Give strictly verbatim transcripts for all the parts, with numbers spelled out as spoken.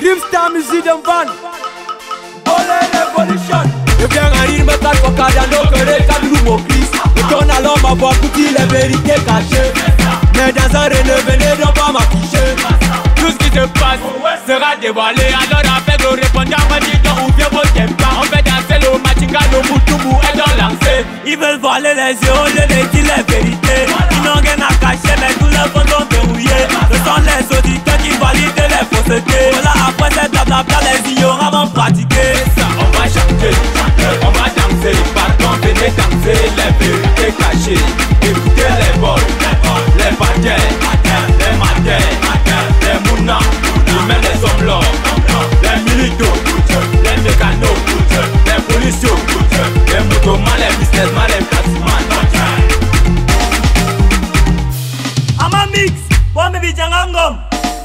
Grimstar Music d'un van. Olé Revolution. Je viens en rire, me casse au cadano, que les cadeaux mon Christ. Je tourne alors ma voix pour dire les vérités cachées. Mais dans un reine, venez donc pas m'afficher. Tout ce qui se passe sera dévoilé. Alors avec le répondant, on dit donc où vient votre pas. On fait danser le machinga, le moutoumou et dans lancé. Ils veulent voiler les yeux au lieu de dire les vérités. Ils n'ont rien à cacher, mais tous les fonds sont verrouillés. Ce sont les auditeurs qui valident les faussetés. Voilà, après cette blablabla, les ignorants vont pratiquer. Ça, on va chanter, on va danser. Pardon, venez danser les vérités cachées. Écoutez les vols, les paquets, les matins, les mounas, même les hommes l'or, les militants, les mécanos, les policiers, les motomans, les businessmen, les taximans. Ama mix, bon me bijangangom.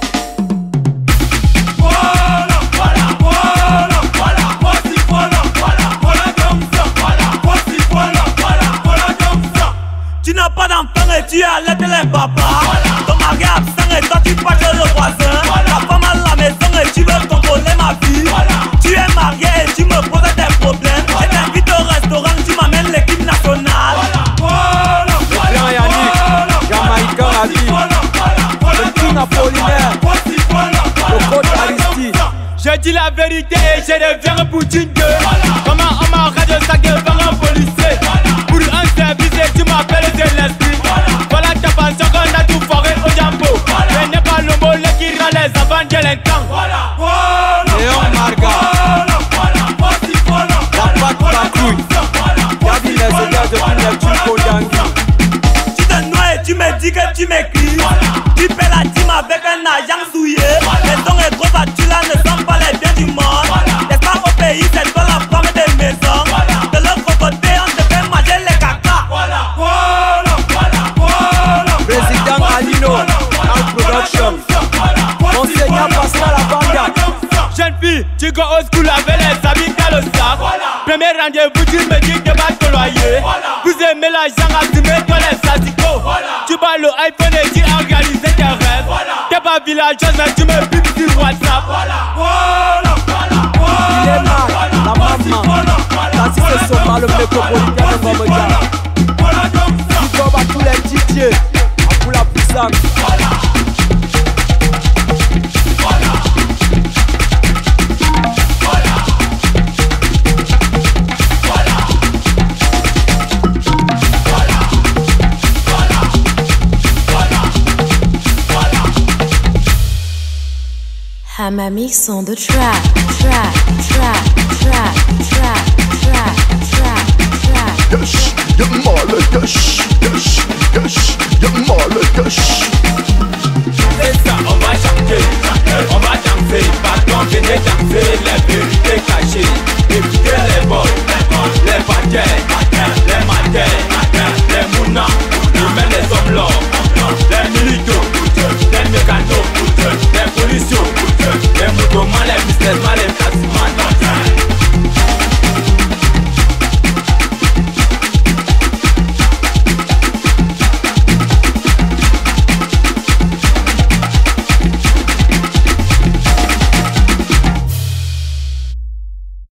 Voilà, voilà, voilà, voilà, voici voilà, voilà, voilà comme ça, voilà, voici voilà, voilà, voilà comme ça. Tu n'as pas d'enfant et tu as l'aide les papas. Ton mari est absent et toi tu passes le voisin. Ta femme à la maison et tu veux contrôler ma vie. Tu es marié et tu me poses des problèmes. Je t'invite au restaurant, tu m'amènes l'équipe nationale. Jean Yannick, Jamaïcain à vie. Le king apollinaire, le coach Aristide. Je dis la vérité et je deviens Poutine deux. Comment on m'arrête de ça devant un policier. Pour un service et tu m'appelles de l'esprit. Voilà ta passion qu'on a tout foré au jambo. Je n'ai pas le mollet qui rend les enfants délinquants. Léon Marga, la patte patrouille. Gabi les soldats de Pinel Kodangui. Tu te noies et tu me dis que tu m'écris. Tu paies la team avec un agent souillé. Les dons et gros là ne sont pas les biens du monde. Les femmes au pays, c'est toi la femme des maisons. De l'autre côté, on te fait manger les caca. Président Alino, Al Production. Enseignant Pascal Abanga. Jeune fille, tu go au school avec les amis dans le sac. Premier rendez-vous, tu me dis que vas te loyer. Vous aimez l'argent, assumez toi les asticots. Tu bats le iPhone et tu organises tes rêves. T'es pas villageoise mais tu me pipes sur WhatsApp. Il est mal, la maman. La cité Soma, le métropolitain de Bombedia. Tu dois à tous les Didier, à pour la puissance. Ama mix on the track, track, track, track, track, track, track, track. Yes, you're more like yes, yes, yes.